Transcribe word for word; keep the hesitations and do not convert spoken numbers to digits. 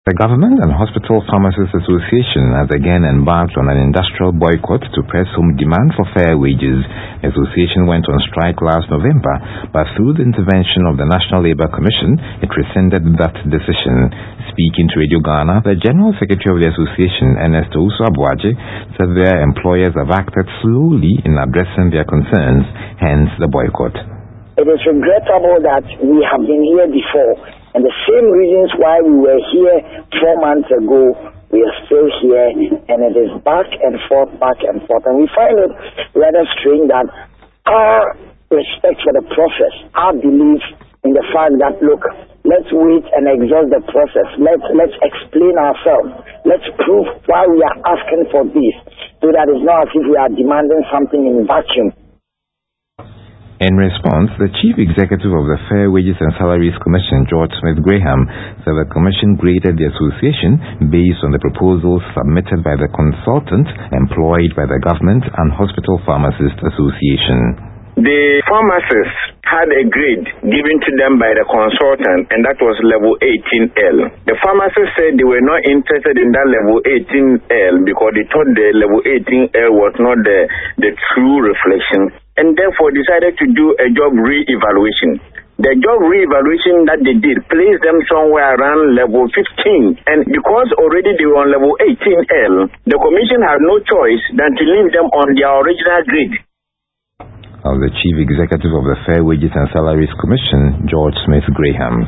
The Government and Hospital Pharmacists Association has again embarked on an industrial boycott to press home demand for fair wages. The association went on strike last November, but through the intervention of the National Labour Commission, it rescinded that decision. Speaking to Radio Ghana, the General Secretary of the association, Ernest Owusu Abuaji, said their employers have acted slowly in addressing their concerns, hence the boycott. It is regrettable that we have been here before, and the same reasons why we were here four months ago, we are still here, and it is back and forth, back and forth. And we find it rather strange that our respect for the process, our belief in the fact that, look, let's wait and exhaust the process. Let's, let's explain ourselves. Let's prove why we are asking for this, so that it's not as if we are demanding something in vacuum. In response, the Chief Executive of the Fair Wages and Salaries Commission, George Smith Graham, said the Commission graded the association based on the proposals submitted by the consultant employed by the Government and Hospital Pharmacists Association. The pharmacists had a grade given to them by the consultant, and that was level eighteen L. The pharmacists said they were not interested in that level eighteen L because they thought the level eighteen L was not the, the true reflection, and therefore decided to do a job re-evaluation. The job re-evaluation that they did placed them somewhere around level fifteen, and because already they were on level eighteen L, the Commission had no choice than to leave them on their original grade. Of the Chief Executive of the Fair Wages and Salaries Commission, George Smith Graham.